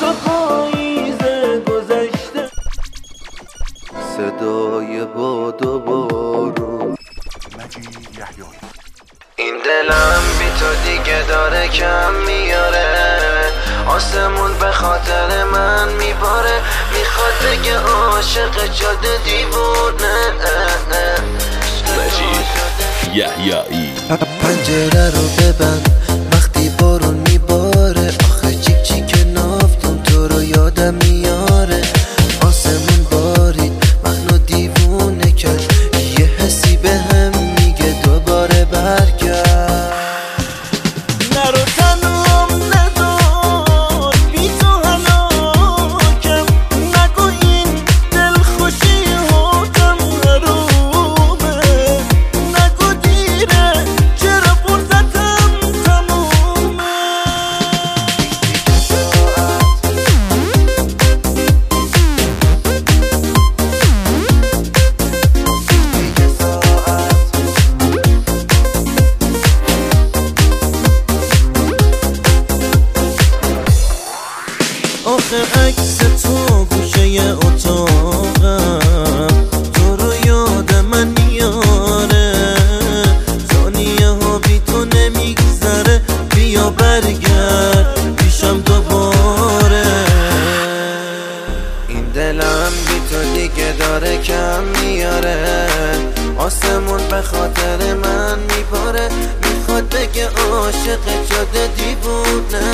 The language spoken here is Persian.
تو پاییز گذشته. صدای باد و بارون. این دلم بی تو دیگه داره کم میاره، آسمون به خاطر من میباره، میخواد بگه عاشق جاده دیوونه. مجید یحیایی. پنجره رو ببند وقتی بارون میباره، آخه چیک چیک نافتم تو رو یادم میاره. آسمون بارید منو دیوونه کرد، یه حسی به هم میگه دوباره برگرد. نرو تنهام نذار بی تو هلاکم، نگو این دلخوشی هاتم حرومه، نگو دیره چرا فرصتم تمومه. آخه عکس تو گوشه اتاقم، تو رو یاد من میاره، ثانیه ها بی تو نمیگذره، بیا برگرد پیشم دوباره. این دلم بی تو دیگه داره کم میاره، آسمون به خاطر من میباره، میخواد بگه عاشق جاده دیوونه.